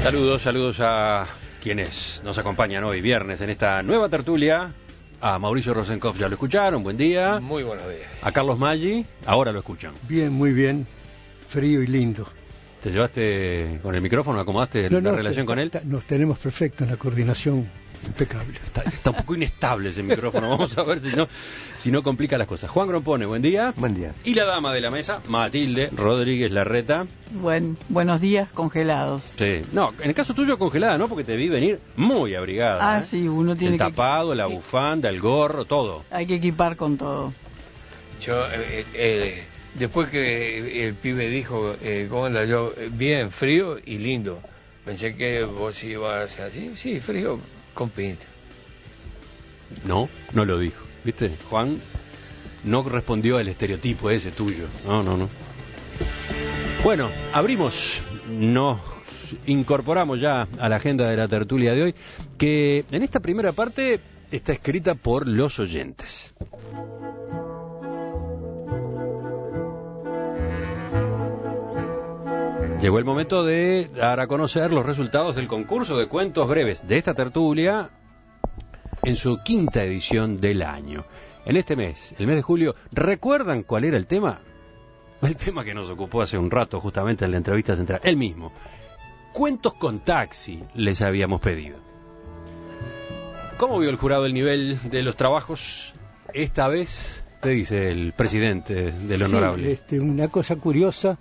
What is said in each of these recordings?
Saludos a quienes nos acompañan hoy viernes en esta nueva tertulia. A Mauricio Rosenkopf ya lo escucharon, buen día. Muy buenos días. A Carlos Maggi, ahora lo escuchan. Bien, muy bien, frío y lindo. ¿Te llevaste con el micrófono, acomodaste la relación con él? Nos tenemos perfecto en la coordinación, impecable. Está un poco inestable ese micrófono, vamos a ver si no complica las cosas. Juan Grompone, buen día. Buen día. Y la dama de la mesa, Matilde Rodríguez Larreta. Buenos días, congelados. Sí. No, en el caso tuyo congelada, ¿no? Porque te vi venir muy abrigada. Sí, uno tiene el tapado, la bufanda, el gorro, todo. Hay que equipar con todo. Yo, después que el pibe dijo, ¿cómo anda? Yo, bien, frío y lindo. Pensé que vos ibas así, sí, frío con pinta. No lo dijo. ¿Viste? Juan no respondió al estereotipo ese tuyo. No. Bueno, nos incorporamos ya a la agenda de la tertulia de hoy, que en esta primera parte está escrita por los oyentes. Llegó el momento de dar a conocer los resultados del concurso de cuentos breves de esta tertulia en su quinta edición del año. En este mes, el mes de julio, ¿recuerdan cuál era el tema? El tema que nos ocupó hace un rato justamente en la entrevista central, el mismo. Cuentos con taxi les habíamos pedido. ¿Cómo vio el jurado el nivel de los trabajos? Esta vez, te dice el presidente del Honorable. Sí, una cosa curiosa,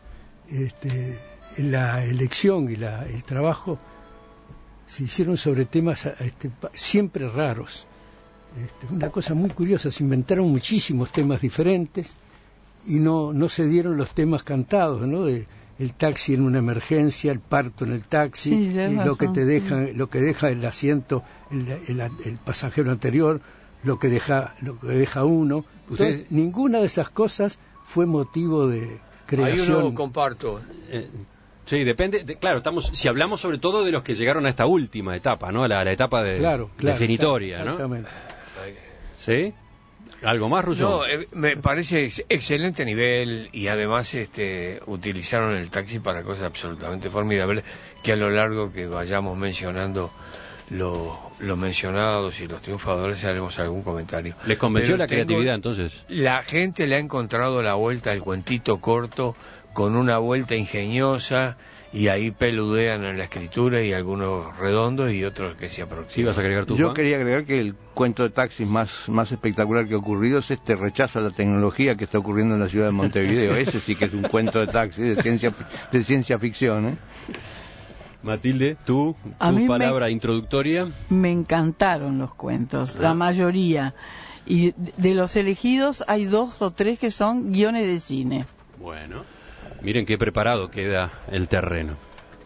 la elección y el trabajo se hicieron sobre temas siempre raros. Una cosa muy curiosa, se inventaron muchísimos temas diferentes y no se dieron los temas cantados, ¿no? El taxi en una emergencia, el parto en el taxi, sí, lo que deja el asiento el pasajero anterior, lo que deja uno. Entonces, ninguna de esas cosas fue motivo de creación. Ahí uno comparto. Sí, depende, claro, si hablamos sobre todo de los que llegaron a esta última etapa, ¿no? A la etapa definitoria, exactamente. ¿no? ¿Sí? ¿Algo más, Russo? No, me parece excelente nivel y además utilizaron el taxi para cosas absolutamente formidables que a lo largo que vayamos mencionando los mencionados y los triunfadores haremos algún comentario. ¿Les convenció la creatividad entonces? La gente le ha encontrado la vuelta al cuentito corto con una vuelta ingeniosa y ahí peludean en la escritura y algunos redondos y otros que se aproximan. ¿Sí vas a agregar tú, Yo Juan? quería agregar que el cuento de taxis más espectacular que ha ocurrido es este rechazo a la tecnología que está ocurriendo en la ciudad de Montevideo. Ese sí que es un cuento de taxis de ciencia ficción, ¿eh? Matilde, tu palabra introductoria. Me encantaron los cuentos, la mayoría. Y de los elegidos hay 2 o 3 que son guiones de cine. Bueno, miren qué preparado queda el terreno.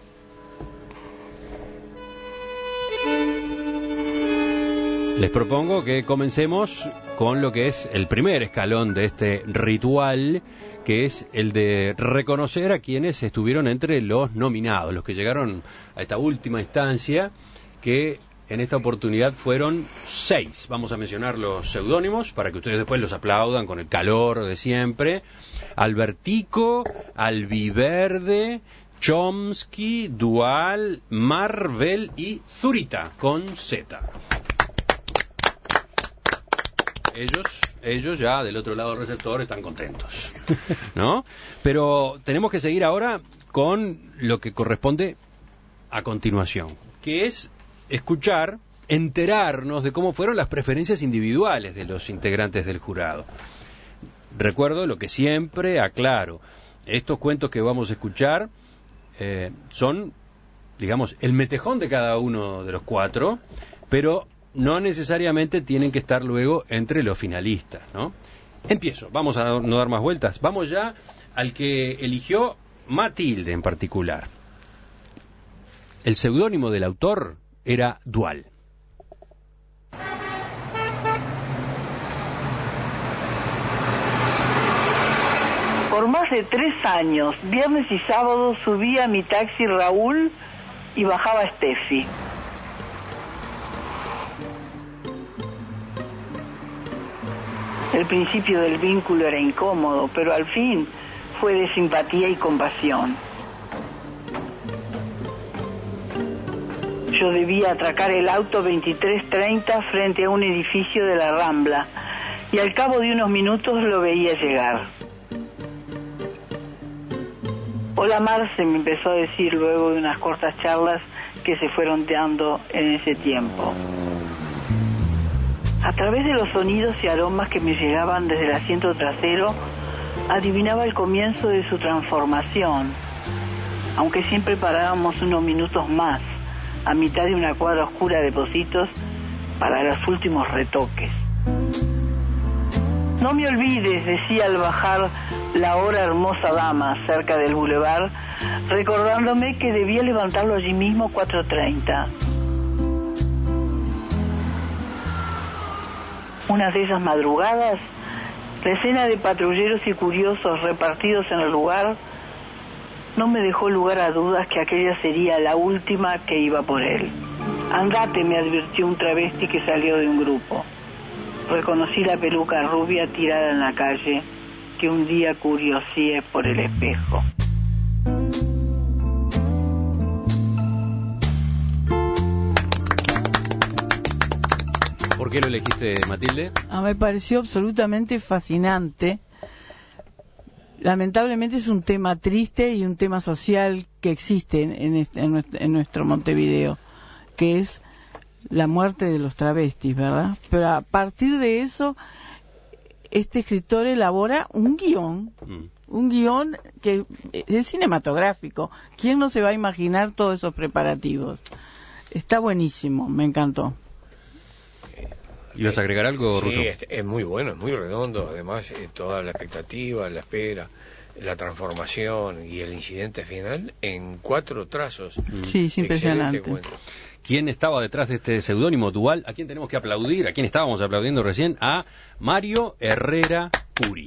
Les propongo que comencemos con lo que es el primer escalón de este ritual, que es el de reconocer a quienes estuvieron entre los nominados, los que llegaron a esta última instancia, que en esta oportunidad fueron 6. Vamos a mencionar los seudónimos para que ustedes después los aplaudan con el calor de siempre. Albertico, Albiverde, Chomsky, Dual, Marvel y Zurita, con Z. Ellos ya del otro lado del receptor están contentos, ¿no? Pero tenemos que seguir ahora con lo que corresponde a continuación, que es enterarnos de cómo fueron las preferencias individuales de los integrantes del jurado. Recuerdo lo que siempre aclaro: estos cuentos que vamos a escuchar son, digamos, el metejón de cada uno de los 4, pero no necesariamente tienen que estar luego entre los finalistas, ¿no? Empiezo, vamos a no dar más vueltas, vamos ya al que eligió Matilde en particular. El seudónimo del autor era Dual. Por más de 3 años, viernes y sábado, subía a mi taxi Raúl y bajaba Steffi. El principio del vínculo era incómodo, pero al fin fue de simpatía y compasión. Yo debía atracar el auto 23:30 frente a un edificio de la Rambla y al cabo de unos minutos lo veía llegar. Hola Marce, me empezó a decir luego de unas cortas charlas que se fueron dando en ese tiempo. A través de los sonidos y aromas que me llegaban desde el asiento trasero, adivinaba el comienzo de su transformación, aunque siempre parábamos unos minutos más, a mitad de una cuadra oscura de Pocitos, para los últimos retoques. No me olvides, decía al bajar la hora hermosa dama cerca del bulevar, recordándome que debía levantarlo allí mismo 4:30. Una de esas madrugadas, la escena de patrulleros y curiosos repartidos en el lugar no me dejó lugar a dudas que aquella sería la última que iba por él. Andate, me advirtió un travesti que salió de un grupo. Reconocí la peluca rubia tirada en la calle que un día curioseé por el espejo. ¿Por qué lo elegiste, Matilde? Me pareció absolutamente fascinante. Lamentablemente es un tema triste y un tema social que existe en nuestro Montevideo, que es la muerte de los travestis, ¿verdad? Pero a partir de eso, este escritor elabora un guión que es cinematográfico. ¿Quién no se va a imaginar todos esos preparativos? Está buenísimo, me encantó. ¿Ibas a agregar algo, Russo? Sí, es muy bueno, es muy redondo. Además, toda la expectativa, la espera, la transformación y el incidente final en 4 trazos. Sí, es impresionante. ¿Quién estaba detrás de este seudónimo dual? ¿A quién tenemos que aplaudir? ¿A quién estábamos aplaudiendo recién? A Mario Herrera Curi.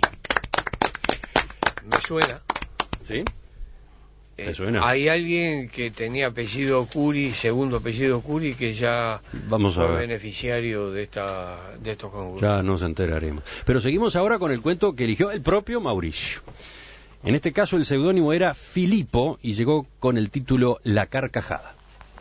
Me suena. ¿Sí? ¿Te suena? Hay alguien que tenía apellido Curi, segundo apellido Curi, que ya fue beneficiario de estos concursos. Ya nos enteraremos. Pero seguimos ahora con el cuento que eligió el propio Mauricio. En este caso el seudónimo era Filipo y llegó con el título La Carcajada.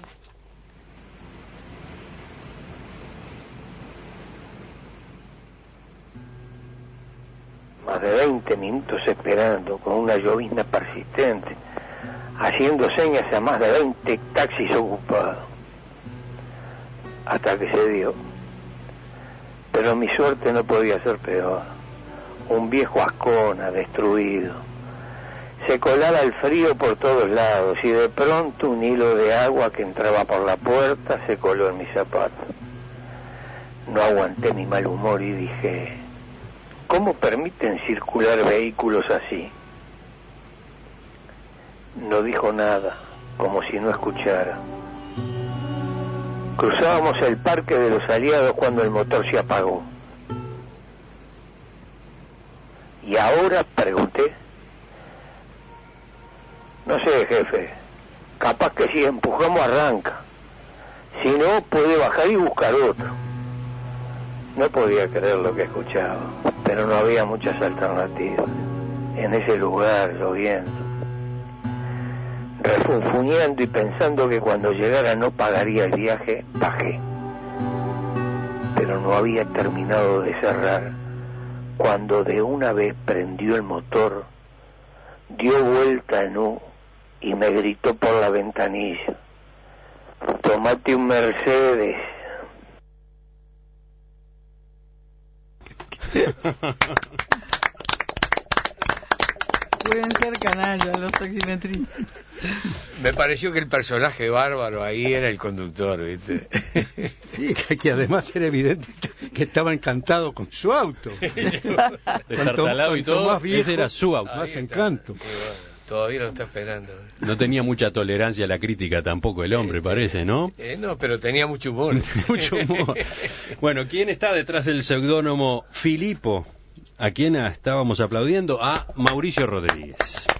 Más de 20 minutos esperando con una llovizna persistente, haciendo señas a más de 20 taxis ocupados, hasta que se dio. Pero mi suerte no podía ser peor. Un viejo Ascona destruido. Se colaba el frío por todos lados y de pronto un hilo de agua que entraba por la puerta se coló en mis zapatos. No aguanté mi mal humor y dije, ¿cómo permiten circular vehículos así? No dijo nada, como si no escuchara. Cruzábamos el Parque de los Aliados cuando el motor se apagó. ¿Y ahora? Pregunté. No sé, jefe. Capaz que si empujamos arranca. Si no, puede bajar y buscar otro. No podía creer lo que escuchaba, pero no había muchas alternativas. En ese lugar, lloviendo, refunfuñando y pensando que cuando llegara no pagaría el viaje, bajé. Pero no había terminado de cerrar cuando de una vez prendió el motor, dio vuelta en U y me gritó por la ventanilla, tomate un Mercedes. Pueden ser canallas los taximetristas. Me pareció que el personaje bárbaro ahí era el conductor, ¿viste? Sí, que además era evidente que estaba encantado con su auto. Destartalado y todo, más viejo, ese era su auto. Más encanto. Todavía lo está esperando. No tenía mucha tolerancia a la crítica tampoco el hombre, parece, ¿no? No, pero tenía mucho humor. Mucho humor. Bueno, ¿quién está detrás del seudónimo Filipo? ¿A quién estábamos aplaudiendo? A Mauricio Rodríguez.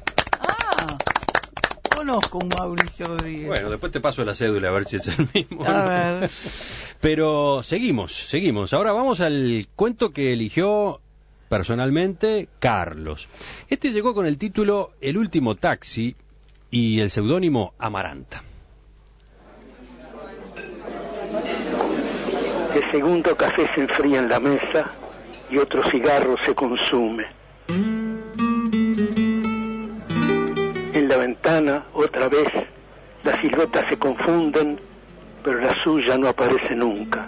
Conozco un Mauricio Rodríguez. Bueno, después te paso la cédula a ver si es el mismo. A ver. Pero seguimos. Ahora vamos al cuento que eligió personalmente Carlos. Este llegó con el título El último taxi y el seudónimo Amaranta. segundo café se enfría en la mesa y otro cigarro se consume. En la ventana, otra vez, las siluetas se confunden, pero la suya no aparece nunca.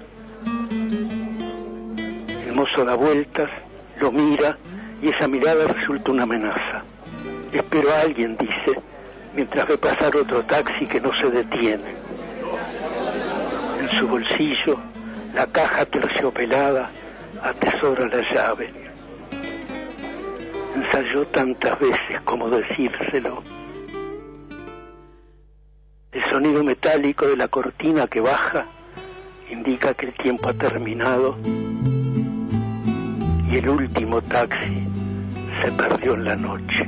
El mozo da vueltas, lo mira y esa mirada resulta una amenaza. Espero a alguien, dice, mientras ve pasar otro taxi que no se detiene. En su bolsillo, la caja terciopelada atesora la llave. Ensayó tantas veces como decírselo. El sonido metálico de la cortina que baja indica que el tiempo ha terminado y el último taxi se perdió en la noche.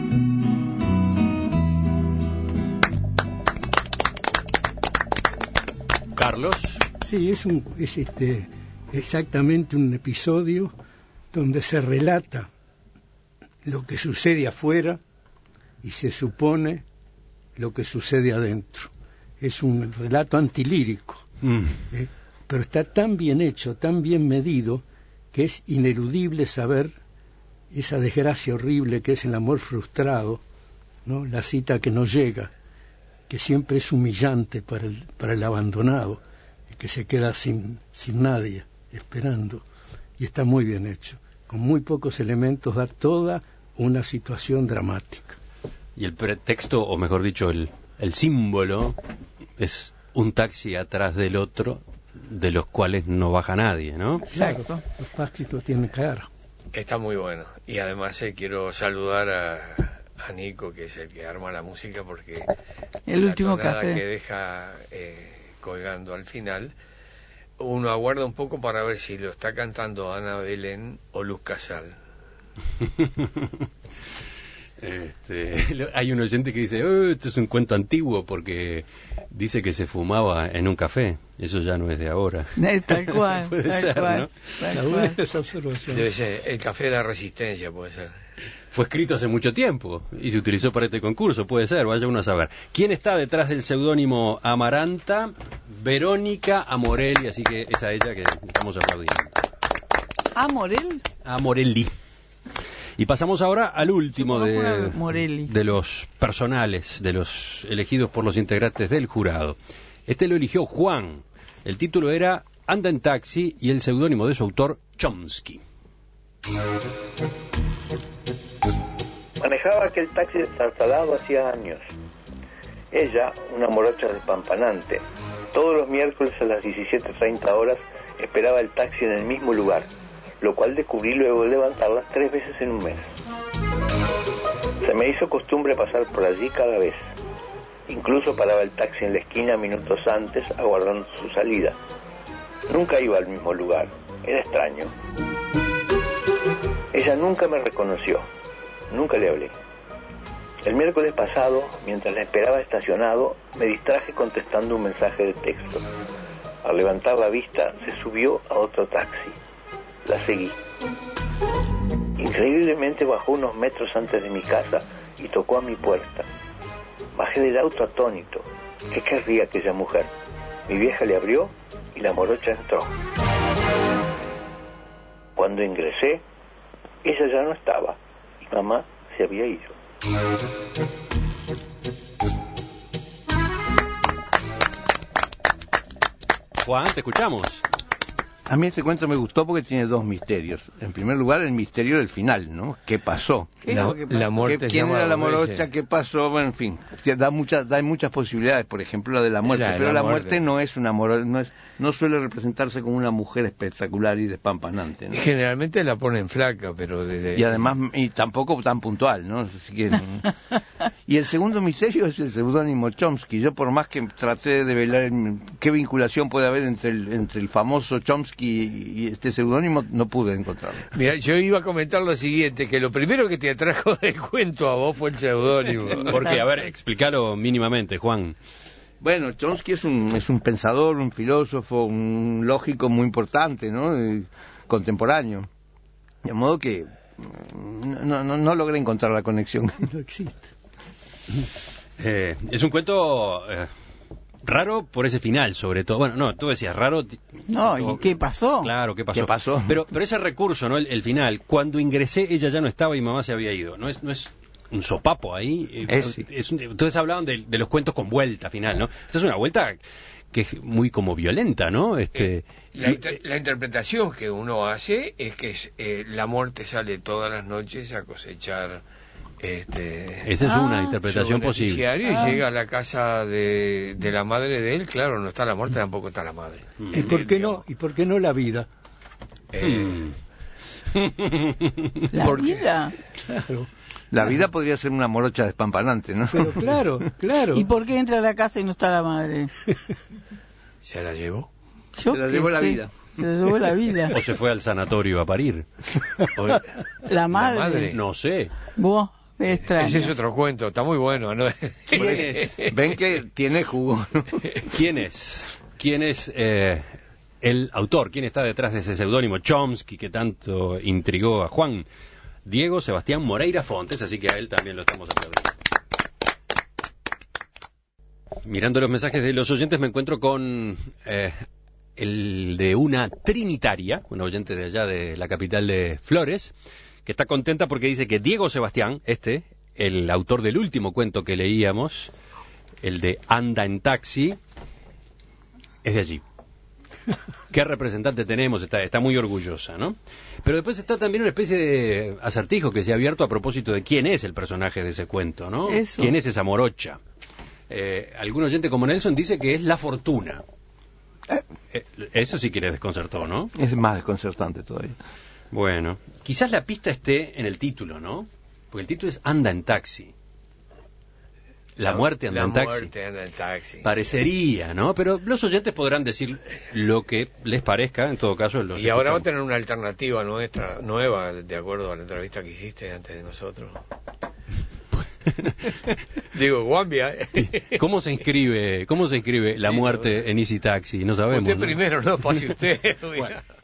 Carlos. Sí, es exactamente un episodio donde se relata lo que sucede afuera y se supone lo que sucede adentro. Es un relato antilírico, pero está tan bien hecho, tan bien medido, que es ineludible saber esa desgracia horrible que es el amor frustrado, ¿no? La cita que no llega, que siempre es humillante para el abandonado, el que se queda sin nadie, esperando, y está muy bien hecho. Con muy pocos elementos da toda una situación dramática. Y el pretexto, o mejor dicho, el símbolo, es un taxi atrás del otro, de los cuales no baja nadie, ¿no? Exacto. Los taxis lo tienen cara. Está muy bueno. Y además quiero saludar a Nico, que es el que arma la música, porque el último café que deja colgando al final, uno aguarda un poco para ver si lo está cantando Ana Belén o Luz Casal. Hay un oyente que dice, esto es un cuento antiguo porque dice que se fumaba en un café. Eso ya no es de ahora. Tal cual. Puede tal ser, cual, ¿no? Tal cual. Esa observación. Debe ser el café de la Resistencia, puede ser. Fue escrito hace mucho tiempo y se utilizó para este concurso, puede ser, vaya uno a saber. ¿Quién está detrás del seudónimo Amaranta? Verónica Amorelli, así que es a ella que estamos aplaudiendo. ¿Amorel? Amorelli. Y pasamos ahora al último Morelli. de los personales, de los elegidos por los integrantes del jurado. Este lo eligió Juan. El título era Anda en taxi y el seudónimo de su autor, Chomsky. Manejaba aquel taxi destartalado hacía años. Ella, una morocha despampanante, todos los miércoles a las 17:30 horas esperaba el taxi en el mismo lugar, lo cual descubrí luego de levantarlas 3 veces en un mes. Se me hizo costumbre pasar por allí cada vez. Incluso paraba el taxi en la esquina minutos antes, aguardando su salida. Nunca iba al mismo lugar, era extraño. Ella nunca me reconoció, nunca le hablé. El miércoles pasado, mientras la esperaba estacionado, me distraje contestando un mensaje de texto. Al levantar la vista, se subió a otro taxi. La seguí. Increíblemente bajó unos metros antes de mi casa y tocó a mi puerta. Bajé del auto atónito. ¿Qué querría aquella mujer? Mi vieja le abrió y la morocha entró. Cuando ingresé, ella ya no estaba y mamá se había ido. Juan, te escuchamos. A mí este cuento me gustó porque tiene 2 misterios. En primer lugar, el misterio del final, ¿no? ¿Qué pasó? La muerte. ¿Quién era la morocha? ¿Qué pasó? Bueno, en fin, da muchas posibilidades. Por ejemplo, la de la muerte. Pero la muerte no es una no suele representarse como una mujer espectacular y despampanante, ¿no? Generalmente la ponen flaca, pero y además tampoco tan puntual, ¿no? Así que, y el segundo misterio es el seudónimo Chomsky. Yo, por más que traté de velar qué vinculación puede haber entre el famoso Chomsky y este seudónimo, no pude encontrarlo. Mira, yo iba a comentar lo siguiente, que lo primero que te atrajo del cuento a vos fue el seudónimo. Porque, a ver, explícalo mínimamente, Juan. Bueno, Chomsky es un pensador, un filósofo, un lógico muy importante, ¿no? Contemporáneo. De modo que no logré encontrar la conexión. No existe. Es un cuento Raro por ese final, sobre todo. Bueno, no, tú decías raro. No, ¿y qué pasó? Claro, ¿qué pasó? ¿Qué pasó? Pero ese recurso, ¿no? El final, cuando ingresé ella ya no estaba y mamá se había ido. No es un sopapo ahí. Entonces hablaban de los cuentos con vuelta final, ¿no? Esta es una vuelta que es muy como violenta, ¿no? La interpretación que uno hace es que la muerte sale todas las noches a cosechar. Esa es una interpretación posible. Y llega a la casa de la madre de él, claro, no está la muerte, tampoco está la madre. ¿Y por qué no la vida? ¿La vida? Claro. La vida podría ser una morocha despampanante, ¿no? Pero claro. ¿Y por qué entra a la casa y no está la madre? ¿Se la llevó? Yo Se la qué llevó la sé. vida. Se la llevó la vida. O se fue al sanatorio a parir. La madre. No sé. Vos, extraño. Ese es otro cuento, está muy bueno, ¿no? ¿Quién es? Ven que tiene jugo, ¿no? ¿Quién es? ¿Quién es el autor? ¿Quién está detrás de ese seudónimo Chomsky que tanto intrigó a Juan? Diego Sebastián Moreira Fontes, así que a él también lo estamos aplaudiendo. Mirando los mensajes de los oyentes me encuentro con el de una trinitaria, una oyente de allá de la capital de Flores, que está contenta porque dice que Diego Sebastián, el autor del último cuento que leíamos, el de Anda en taxi, es de allí. ¿Qué representante tenemos? Está muy orgullosa, ¿no? Pero después está también una especie de acertijo que se ha abierto a propósito de quién es el personaje de ese cuento, ¿no? Eso. ¿Quién es esa morocha? Algún oyente como Nelson dice que es la fortuna. Eso sí que le desconcertó, ¿no? Es más desconcertante todavía. Bueno, quizás la pista esté en el título, ¿no? Porque el título es Anda en taxi. La muerte anda en taxi. La muerte anda en taxi. Parecería, ¿no? Pero los oyentes podrán decir lo que les parezca, en todo caso. Y ahora va a tener una alternativa nueva, de acuerdo a la entrevista que hiciste antes de nosotros. Digo, Guambia. ¿Cómo se inscribe la muerte en Easy Taxi? No sabemos. Usted primero, no pase usted. Bueno.